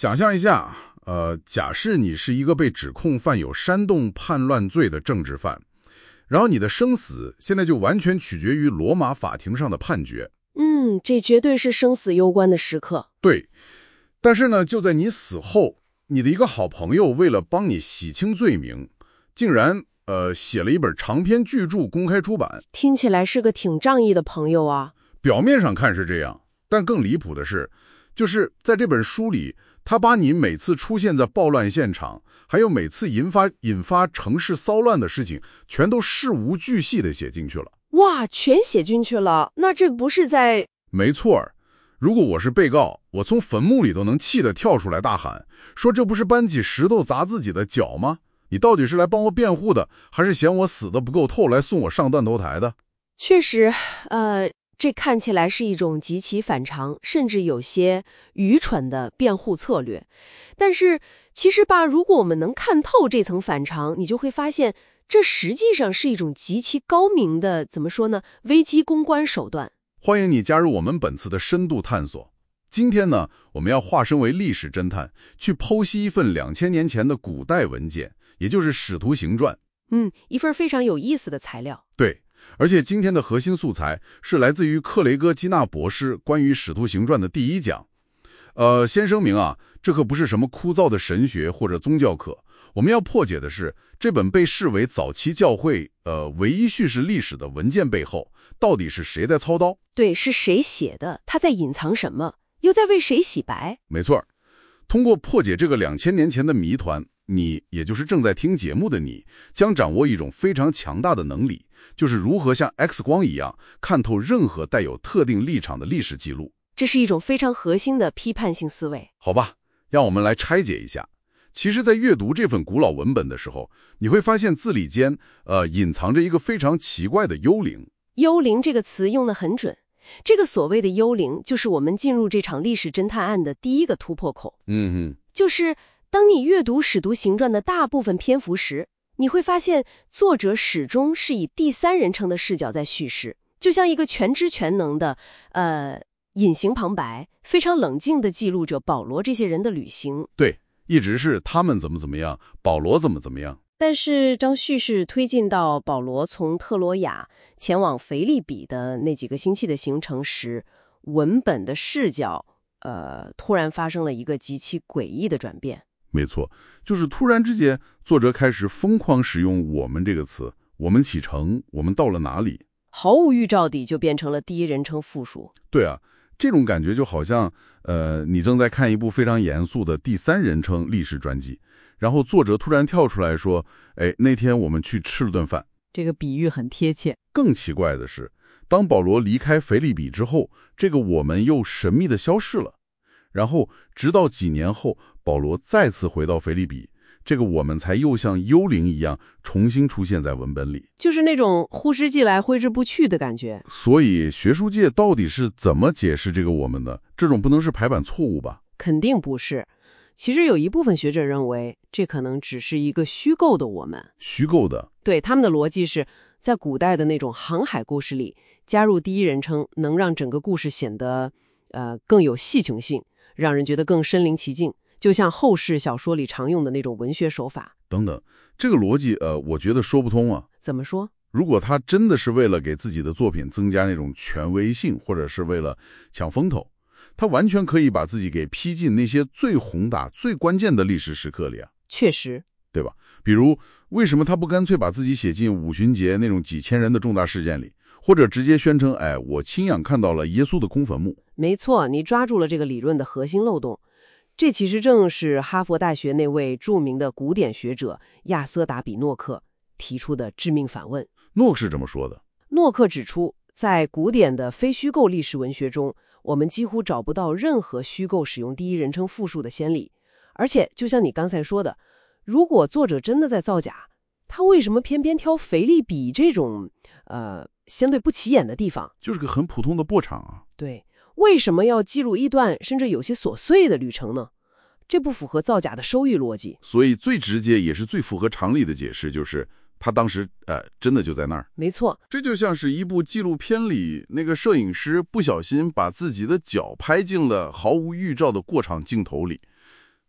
想象一下，假设你是一个被指控犯有煽动叛乱罪的政治犯，然后你的生死现在就完全取决于罗马法庭上的判决。 这绝对是生死攸关的时刻。 对，但是呢，就在你死后，你的一个好朋友为了帮你洗清罪名，竟然写了一本长篇巨著公开出版。 听起来是个挺仗义的朋友啊。 表面上看是这样，但更离谱的是，就是在这本书里，他把你每次出现在暴乱现场，还有每次引发城市骚乱的事情，全都事无巨细地写进去了。 哇，全写进去了，那这不是在…… 没错儿，如果我是被告，我从坟墓里都能气得跳出来大喊，说这不是搬起石头砸自己的脚吗？你到底是来帮我辩护的，还是嫌我死得不够透来送我上断头台的？ 确实，这看起来是一种极其反常，甚至有些愚蠢的辩护策略。但是其实吧，如果我们能看透这层反常，你就会发现，这实际上是一种极其高明的，怎么说呢，危机公关手段。 欢迎你加入我们本次的深度探索。今天呢，我们要化身为历史侦探，去剖析一份2000年前的古代文件，也就是《使徒行传》。 一份非常有意思的材料。 对，而且今天的核心素材是来自于克雷戈基纳博士关于《使徒行传》的第1讲。先声明啊，这可不是什么枯燥的神学或者宗教课。我们要破解的是，这本被视为早期教会唯一叙事历史的文件背后，到底是谁在操刀？ 对，是谁写的？他在隐藏什么？又在为谁洗白？ 没错，通过破解这个2000年前的谜团，你，也就是正在听节目的你，将掌握一种非常强大的能力，就是如何像 X 光一样看透任何带有特定立场的历史记录。 这是一种非常核心的批判性思维。 好吧，让我们来拆解一下。其实在阅读这份古老文本的时候，你会发现字里间隐藏着一个非常奇怪的幽灵。 幽灵这个词用得很准，这个所谓的幽灵就是我们进入这场历史侦探案的第一个突破口。就是当你阅读《使徒行传》的大部分篇幅时，你会发现作者始终是以第三人称的视角在叙事，就像一个全知全能的隐形旁白，非常冷静地记录着保罗这些人的旅行。 对，一直是他们怎么样，保罗怎么样。 但是当叙事推进到保罗从特罗亚前往腓立比的那几个星期的行程时，文本的视角突然发生了一个极其诡异的转变。 没错，就是突然之间，作者开始疯狂使用我们这个词，我们启程，我们到了哪里， 毫无预兆地就变成了第一人称复数。 对啊，这种感觉就好像你正在看一部非常严肃的第三人称历史传记，然后作者突然跳出来说，那天我们去吃了顿饭。 这个比喻很贴切。 更奇怪的是，当保罗离开腓立比之后，这个我们又神秘地消失了。然后直到几年后，保罗再次回到腓立比，这个我们才又像幽灵一样重新出现在文本里， 就是那种呼之即来挥之不去的感觉。 所以学术界到底是怎么解释这个我们的？这种不能是排版错误吧？ 肯定不是。其实有一部分学者认为，这可能只是一个虚构的我们。 虚构的？ 对，他们的逻辑是在古代的那种航海故事里，加入第一人称能让整个故事显得更有戏谑性，让人觉得更身临其境，就像后世小说里常用的那种文学手法。 等等，这个逻辑我觉得说不通啊。 怎么说？ 如果他真的是为了给自己的作品增加那种权威性，或者是为了抢风头，他完全可以把自己给批进那些最宏大、最关键的历史时刻里啊。 确实， 对吧？比如，为什么他不干脆把自己写进五旬节那种几千人的重大事件里，或者直接宣称，我亲眼看到了耶稣的空坟墓？ 没错，你抓住了这个理论的核心漏洞。这其实正是哈佛大学那位著名的古典学者亚瑟达比诺克提出的致命反问。 诺克是这么说的。 诺克指出，在古典的非虚构历史文学中，我们几乎找不到任何虚构使用第一人称复数的先例。而且就像你刚才说的，如果作者真的在造假，他为什么偏偏挑腓立比这种相对不起眼的地方？ 就是个很普通的破场啊。 对，为什么要记录一段甚至有些琐碎的旅程呢？这不符合造假的收益逻辑。 所以最直接也是最符合常理的解释就是他当时真的就在那儿。 没错， 这就像是一部纪录片里那个摄影师不小心把自己的脚拍进了毫无预兆的过场镜头里，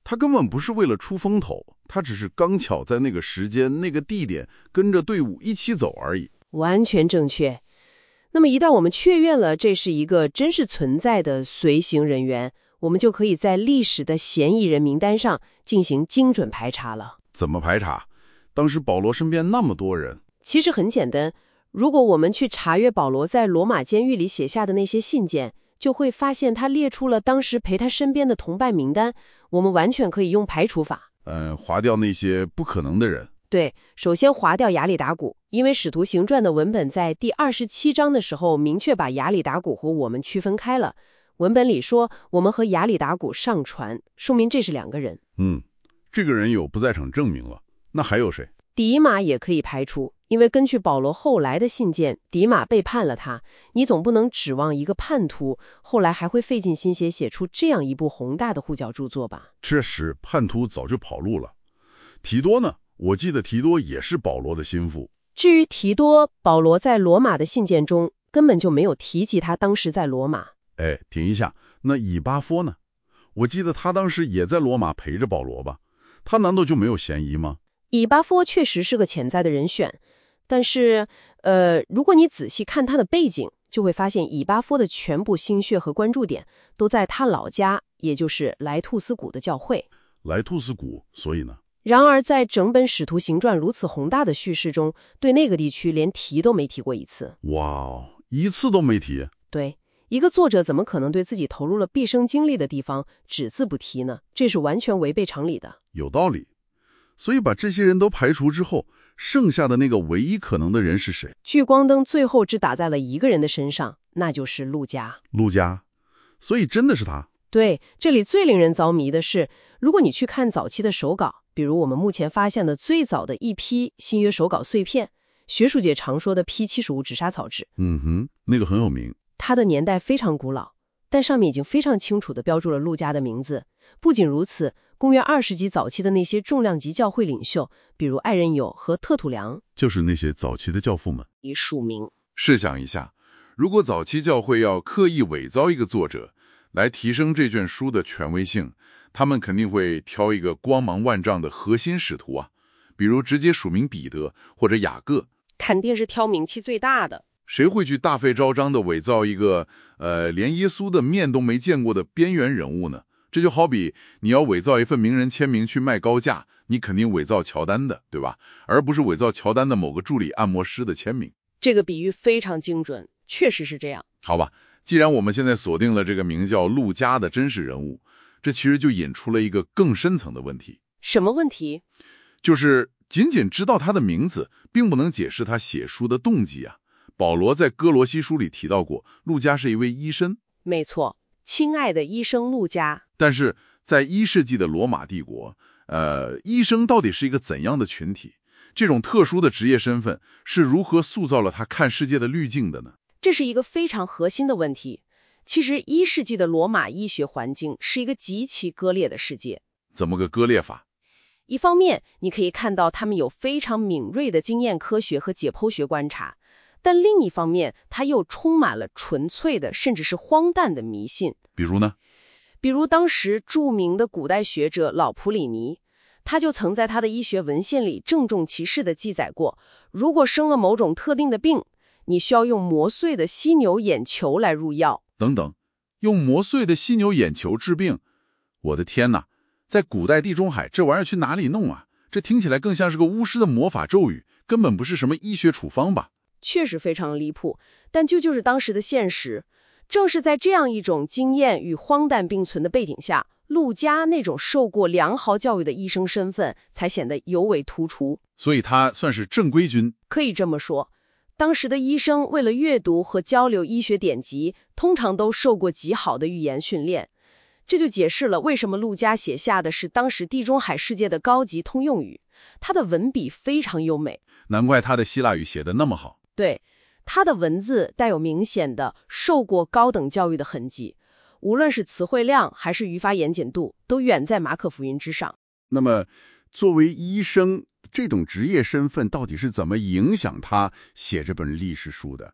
他根本不是为了出风头，他只是刚巧在那个时间、那个地点跟着队伍一起走而已。 完全正确。那么一旦我们确认了这是一个真实存在的随行人员，我们就可以在历史的嫌疑人名单上进行精准排查了。 怎么排查？当时保罗身边那么多人。 其实很简单，如果我们去查阅保罗在罗马监狱里写下的那些信件，就会发现他列出了当时陪他身边的同伴名单，我们完全可以用排除法。 划掉那些不可能的人。 对，首先划掉亚里达古，因为使徒行传的文本在第27章的时候明确把亚里达古和我们区分开了。文本里说我们和亚里达古上船，说明这是两个人。 这个人有不在场证明了。那还有谁？ 迪马也可以排除，因为根据保罗后来的信件，迪马背叛了他，你总不能指望一个叛徒后来还会费尽心血写出这样一部宏大的护教著作吧？ 确实，叛徒早就跑路了。提多呢？我记得提多也是保罗的心腹。 至于提多，保罗在罗马的信件中根本就没有提及他当时在罗马。 停一下，那以巴弗呢？我记得他当时也在罗马陪着保罗吧？他难道就没有嫌疑吗？ 以巴弗确实是个潜在的人选，但是，如果你仔细看他的背景，就会发现以巴弗的全部心血和关注点都在他老家，也就是莱兔斯谷的教会。 莱兔斯谷，所以呢？ 然而，在整本《使徒行传》如此宏大的叙事中，对那个地区连提都没提过一次。 哇，一次都没提？ 对，一个作者怎么可能对自己投入了毕生精力的地方只字不提呢？这是完全违背常理的。 有道理。所以把这些人都排除之后，剩下的那个唯一可能的人是谁？ 聚光灯最后只打在了一个人的身上，那就是路加。 路加，所以真的是他。 对，这里最令人着迷的是，如果你去看早期的手稿，比如我们目前发现的最早的一批新约手稿碎片，学术界常说的 P75 纸莎草纸， 那个很有名。 它的年代非常古老，但上面已经非常清楚地标注了路加的名字。不仅如此，公元2世纪早期的那些重量级教会领袖，比如艾任友和特土良， 就是那些早期的教父们， 已署名。 试想一下，如果早期教会要刻意伪造一个作者，来提升这卷书的权威性，他们肯定会挑一个光芒万丈的核心使徒啊，比如直接署名彼得或者雅各， 肯定是挑名气最大的。 谁会去大费周章的伪造一个连耶稣的面都没见过的边缘人物呢？这就好比你要伪造一份名人签名去卖高价，你肯定伪造乔丹的，对吧？而不是伪造乔丹的某个助理按摩师的签名。 这个比喻非常精准，确实是这样。 好吧，既然我们现在锁定了这个名叫路加的真实人物，这其实就引出了一个更深层的问题。 什么问题？ 就是仅仅知道他的名字，并不能解释他写书的动机啊。保罗在哥罗西书里提到过，路加是一位医生。 没错，亲爱的医生路加。 但是在1世纪的罗马帝国，医生到底是一个怎样的群体？这种特殊的职业身份是如何塑造了他看世界的滤镜的呢？ 这是一个非常核心的问题。其实1世纪的罗马医学环境是一个极其割裂的世界。 怎么个割裂法？ 一方面，你可以看到他们有非常敏锐的经验科学和解剖学观察，但另一方面，它又充满了纯粹的，甚至是荒诞的迷信。 比如呢？ 比如当时著名的古代学者老普里尼，他就曾在他的医学文献里郑重其事地记载过，如果生了某种特定的病，你需要用磨碎的犀牛眼球来入药。 等等，用磨碎的犀牛眼球治病？我的天哪！在古代地中海，这玩意儿去哪里弄啊？这听起来更像是个巫师的魔法咒语，根本不是什么医学处方吧？ 确实非常离谱，但就是当时的现实。正是在这样一种经验与荒诞并存的背景下，路加那种受过良好教育的医生身份才显得尤为突出。 所以他算是正规军。 可以这么说，当时的医生为了阅读和交流医学典籍，通常都受过极好的语言训练。这就解释了为什么路加写下的是当时地中海世界的高级通用语，他的文笔非常优美。 难怪他的希腊语写得那么好。 对，他的文字带有明显的受过高等教育的痕迹，无论是词汇量还是语法严谨度，都远在马可福音之上。 那么，作为医生，这种职业身份到底是怎么影响他写这本历史书的？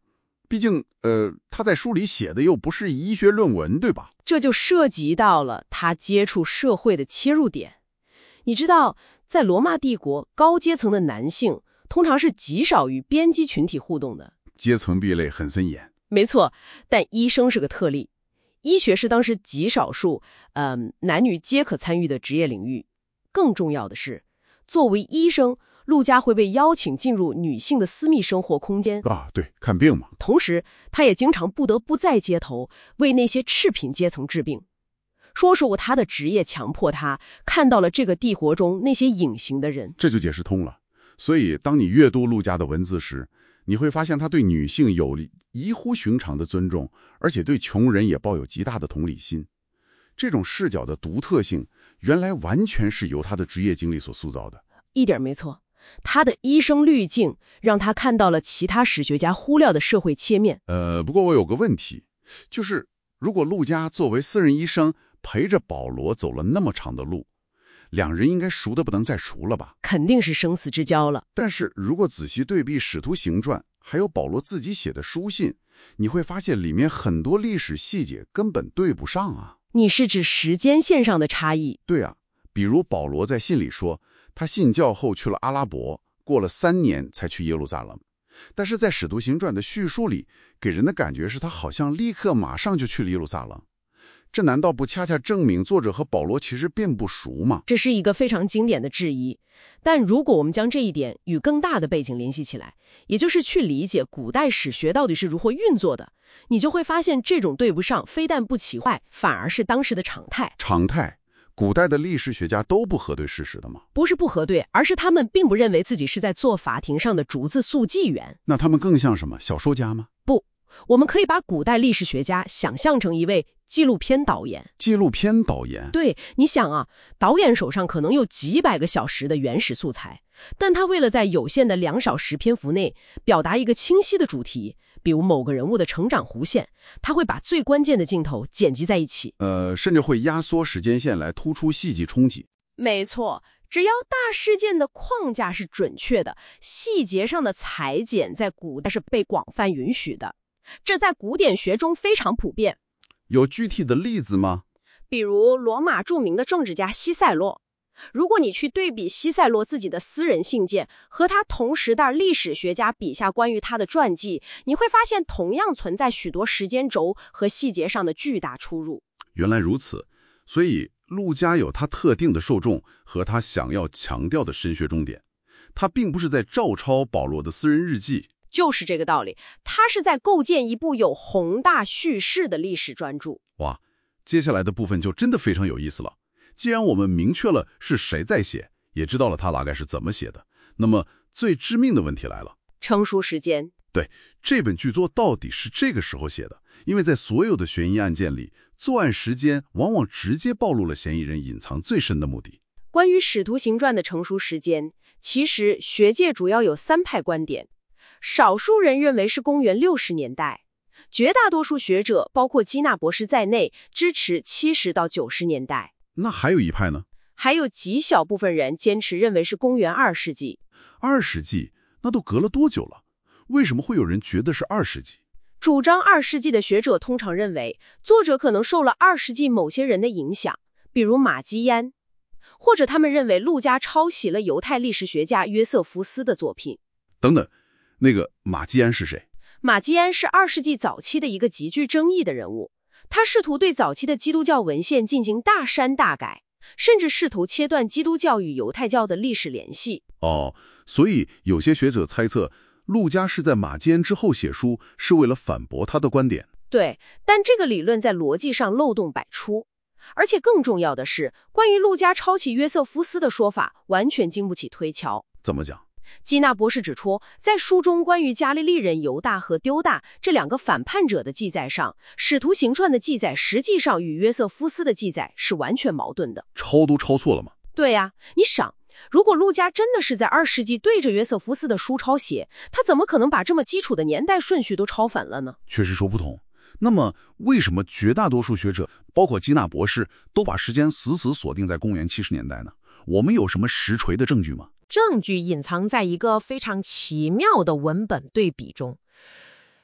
毕竟他在书里写的又不是医学论文，对吧？ 这就涉及到了他接触社会的切入点。你知道，在罗马帝国，高阶层的男性通常是极少与边际群体互动的， 阶层壁垒很森严。 没错，但医生是个特例。医学是当时极少数男女皆可参与的职业领域。更重要的是，作为医生，陆家会被邀请进入女性的私密生活空间啊，对，看病嘛。 同时，他也经常不得不在街头为那些赤贫阶层治病。说实话，他的职业强迫他看到了这个帝国中那些隐形的人， 这就解释通了。所以，当你阅读陆家的文字时，你会发现他对女性有异乎寻常的尊重，而且对穷人也抱有极大的同理心。这种视角的独特性，原来完全是由他的职业经历所塑造的。 一点没错，他的医生滤镜让他看到了其他史学家忽略的社会切面。 不过我有个问题，就是如果陆家作为私人医生陪着保罗走了那么长的路，两人应该熟得不能再熟了吧？ 肯定是生死之交了。 但是如果仔细对比《使徒行传》还有保罗自己写的书信，你会发现里面很多历史细节根本对不上啊。 你是指时间线上的差异？ 对啊，比如保罗在信里说，他信教后去了阿拉伯，过了3年才去耶路撒冷。但是在《使徒行传》的叙述里，给人的感觉是他好像立刻马上就去了耶路撒冷。这难道不恰恰证明作者和保罗其实并不熟吗？ 这是一个非常经典的质疑。但如果我们将这一点与更大的背景联系起来，也就是去理解古代史学到底是如何运作的，你就会发现这种对不上非但不奇怪，反而是当时的常态。 常态？古代的历史学家都不核对事实的吗？ 不是不核对，而是他们并不认为自己是在做法庭上的逐字速记员。 那他们更像什么？小说家吗？ 不，我们可以把古代历史学家想象成一位纪录片导演。 纪录片导演？ 对，你想啊，导演手上可能有几百个小时的原始素材，但他为了在有限的2小时篇幅内表达一个清晰的主题，比如某个人物的成长弧线，他会把最关键的镜头剪辑在一起， 甚至会压缩时间线来突出戏剧冲击。 没错，只要大事件的框架是准确的，细节上的裁剪在古代是被广泛允许的，这在古典学中非常普遍。 有具体的例子吗？ 比如罗马著名的政治家西塞洛。如果你去对比西塞洛自己的私人信件和他同时代历史学家笔下关于他的传记，你会发现同样存在许多时间轴和细节上的巨大出入。 原来如此，所以陆家有他特定的受众和他想要强调的神学重点，他并不是在照抄保罗的私人日记。 就是这个道理，他是在构建一部有宏大叙事的历史专著。 哇，接下来的部分就真的非常有意思了。既然我们明确了是谁在写，也知道了他大概是怎么写的，那么最致命的问题来了： 成书时间。 对，这本剧作到底是这个时候写的？因为在所有的悬疑案件里，作案时间往往直接暴露了嫌疑人隐藏最深的目的。 关于《使徒行传》的成书时间，其实学界主要有3派观点。少数人认为是公元60年代，绝大多数学者，包括基纳博士在内，支持70到90年代。 那还有一派呢？ 还有极小部分人坚持认为是公元2世纪。 2世纪？那都隔了多久了？为什么会有人觉得是2世纪？ 主张2世纪的学者通常认为，作者可能受了2世纪某些人的影响，比如马基安，或者他们认为陆家抄袭了犹太历史学家约瑟夫斯的作品。 等等，那个马基安是谁？ 马基安是2世纪早期的一个极具争议的人物，他试图对早期的基督教文献进行大删大改，甚至试图切断基督教与犹太教的历史联系。 所以有些学者猜测，陆家是在马基安之后写书，是为了反驳他的观点。 对，但这个理论在逻辑上漏洞百出，而且更重要的是，关于陆家抄袭约瑟夫斯的说法完全经不起推敲。 怎么讲？ 基纳博士指出，在书中关于加利利人犹大和丢大这2个反叛者的记载上，使徒行传的记载实际上与约瑟夫斯的记载是完全矛盾的。 抄都抄错了吗？ 对呀，你想，如果陆家真的是在2世纪对着约瑟夫斯的书抄写，他怎么可能把这么基础的年代顺序都抄反了呢？ 确实说不通。那么为什么绝大多数学者，包括基纳博士，都把时间死死锁定在公元70年代呢？我们有什么实锤的证据吗？ 证据隐藏在一个非常奇妙的文本对比中。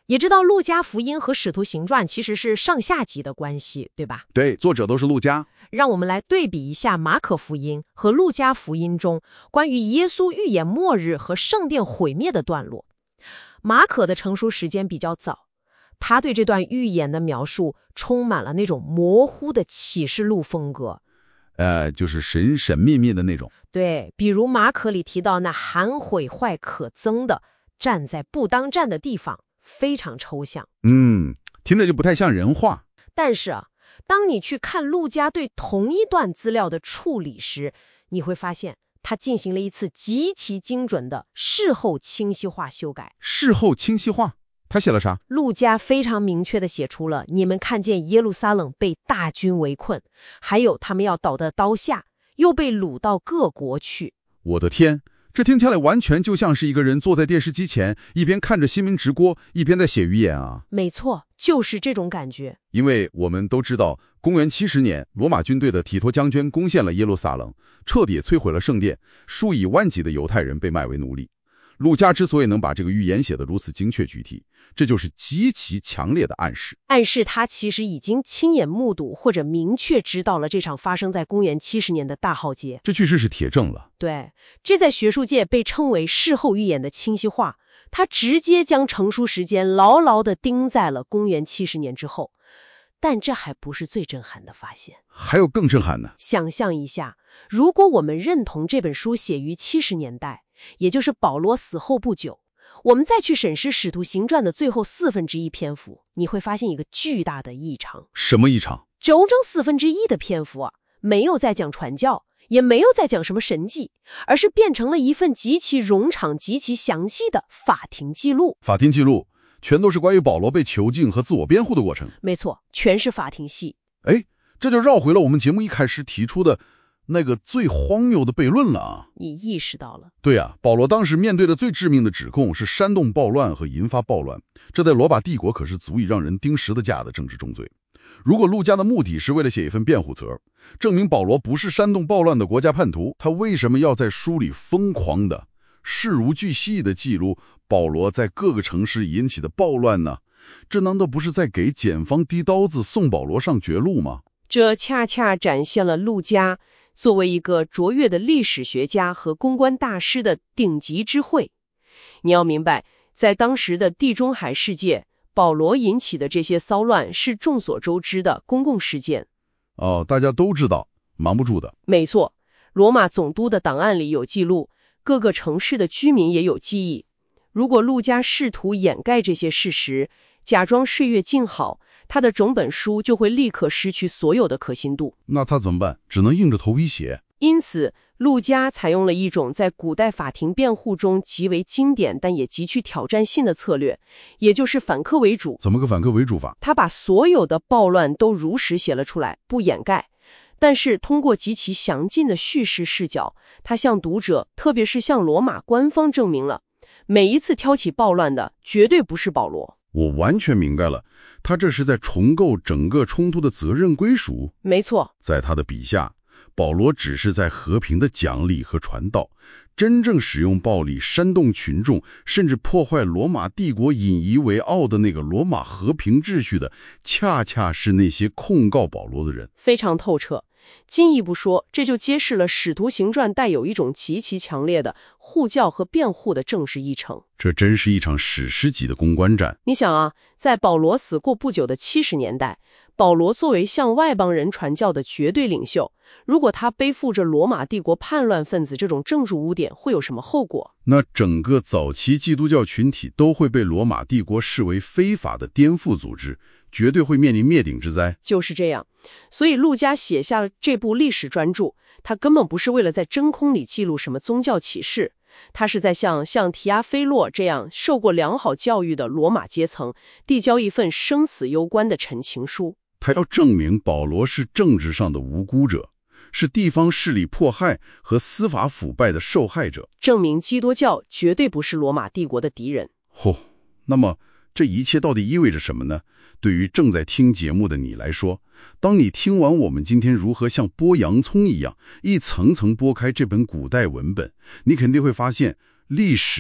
也知道路加福音和使徒行传其实是上下级的关系，对吧？ 对，作者都是路加。 让我们来对比一下马可福音和路加福音中关于耶稣预言末日和圣殿毁灭的段落。马可的成书时间比较早，他对这段预言的描述充满了那种模糊的启示录风格， 就是神神秘秘的那种。 对，比如马可里提到那含毁坏可憎的站在不当站的地方，非常抽象。 听着就不太像人话。 但是啊，当你去看路加对同一段资料的处理时，你会发现他进行了一次极其精准的事后清晰化修改。 事后清晰化，他写了啥？ 路加非常明确地写出了你们看见耶路撒冷被大军围困，还有他们要倒在刀下，又被掳到各国去。 我的天，这听起来完全就像是一个人坐在电视机前，一边看着新闻直播，一边在写预言啊。 没错，就是这种感觉。 因为我们都知道，公元70年，罗马军队的提托将军攻陷了耶路撒冷，彻底摧毁了圣殿，数以万计的犹太人被卖为奴隶。路加之所以能把这个预言写得如此精确具体，这就是极其强烈的暗示。 暗示他其实已经亲眼目睹或者明确知道了这场发生在公元70年的大浩劫。 这确实是铁证了。 对，这在学术界被称为事后预言的清晰化，他直接将成书时间牢牢地钉在了公元70年之后。但这还不是最震撼的发现， 还有更震撼的。 想象一下，如果我们认同这本书写于70年代，也就是保罗死后不久，我们再去审视《使徒行传》的最后1/4篇幅，你会发现一个巨大的异常。 什么异常？ 整整1/4的篇幅啊，没有在讲传教，也没有在讲什么神迹，而是变成了一份极其冗长、极其详细的法庭记录。 法庭记录全都是关于保罗被囚禁和自我辩护的过程。 没错，全是法庭戏。 这就绕回了我们节目一开始提出的那个最荒谬的悖论了啊！ 你意识到了？ 对啊，保罗当时面对的最致命的指控是煽动暴乱和引发暴乱，这在罗马帝国可是足以让人钉十字架的政治重罪。如果路加的目的是为了写一份辩护册，证明保罗不是煽动暴乱的国家叛徒，他为什么要在书里疯狂的事无巨细的记录保罗在各个城市引起的暴乱呢？这难道不是在给检方递刀子送保罗上绝路吗？ 这恰恰展现了路加作为一个卓越的历史学家和公关大师的顶级智慧。你要明白，在当时的地中海世界，保罗引起的这些骚乱是众所周知的公共事件。 大家都知道，瞒不住的。 没错，罗马总督的档案里有记录，各个城市的居民也有记忆。如果路加试图掩盖这些事实，假装岁月静好，他的整本书就会立刻失去所有的可信度。 那他怎么办？只能硬着头皮写。 因此，路加采用了一种在古代法庭辩护中极为经典但也极具挑战性的策略，也就是反客为主。 怎么个反客为主法？ 他把所有的暴乱都如实写了出来，不掩盖。但是通过极其详尽的叙事视角，他向读者，特别是向罗马官方证明了，每一次挑起暴乱的绝对不是保罗。 我完全明白了，他这是在重构整个冲突的责任归属。 没错， 在他的笔下，保罗只是在和平的讲理和传道，真正使用暴力煽动群众，甚至破坏罗马帝国引以为傲的那个罗马和平秩序的，恰恰是那些控告保罗的人。 非常透彻。进一步说，这就揭示了《使徒行传》带有一种极其强烈的护教和辩护的政治议程。 这真是一场史诗级的公关战。 你想啊，在保罗死过不久的70年代，保罗作为向外邦人传教的绝对领袖，如果他背负着罗马帝国叛乱分子这种政治污点，会有什么后果？ 那整个早期基督教群体都会被罗马帝国视为非法的颠覆组织，绝对会面临灭顶之灾。 就是这样，所以路加写下了这部历史专著，他根本不是为了在真空里记录什么宗教启示，他是在向提阿菲洛这样受过良好教育的罗马阶层递交一份生死攸关的陈情书。 他要证明保罗是政治上的无辜者，是地方势力迫害和司法腐败的受害者， 证明基督教绝对不是罗马帝国的敌人。 那么这一切到底意味着什么呢？对于正在听节目的你来说，当你听完我们今天如何像剥洋葱一样一层层剥开这本古代文本，你肯定会发现历史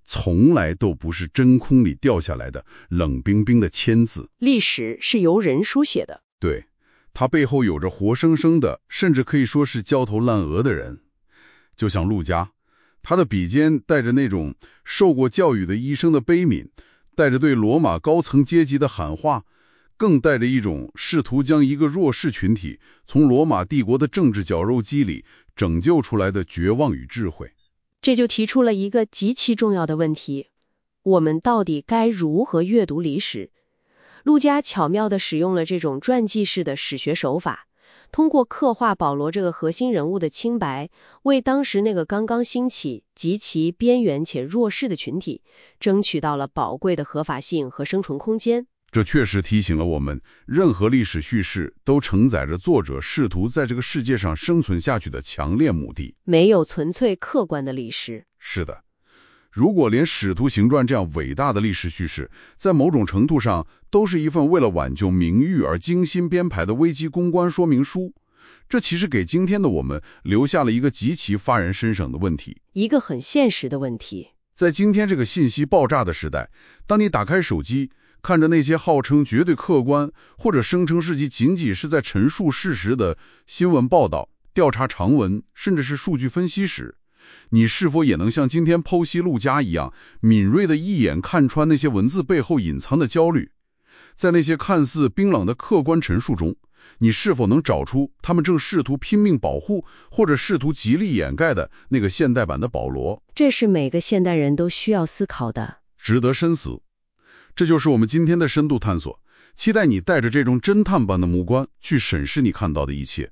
从来都不是真空里掉下来的冷冰冰的签字。 历史是由人书写的， 对，它背后有着活生生的，甚至可以说是焦头烂额的人。就像陆家，他的笔尖带着那种受过教育的医生的悲悯，带着对罗马高层阶级的喊话，更带着一种试图将一个弱势群体从罗马帝国的政治绞肉机里拯救出来的绝望与智慧。 这就提出了一个极其重要的问题：我们到底该如何阅读历史？陆家巧妙地使用了这种传记式的史学手法，通过刻画保罗这个核心人物的清白，为当时那个刚刚兴起、极其边缘且弱势的群体，争取到了宝贵的合法性和生存空间。 这确实提醒了我们，任何历史叙事都承载着作者试图在这个世界上生存下去的强烈目的。 没有纯粹客观的历史。 是的，如果连《使徒行传》这样伟大的历史叙事，在某种程度上都是一份为了挽救名誉而精心编排的危机公关说明书，这其实给今天的我们留下了一个极其发人深省的问题， 一个很现实的问题。 在今天这个信息爆炸的时代，当你打开手机，看着那些号称绝对客观，或者声称自己仅仅是在陈述事实的新闻报道、调查长文，甚至是数据分析时，你是否也能像今天剖析陆家一样，敏锐地一眼看穿那些文字背后隐藏的焦虑？在那些看似冰冷的客观陈述中，你是否能找出他们正试图拼命保护，或者试图极力掩盖的那个现代版的保罗？ 这是每个现代人都需要思考的， 值得深思。这就是我们今天的深度探索，期待你带着这种侦探般的目光去审视你看到的一切。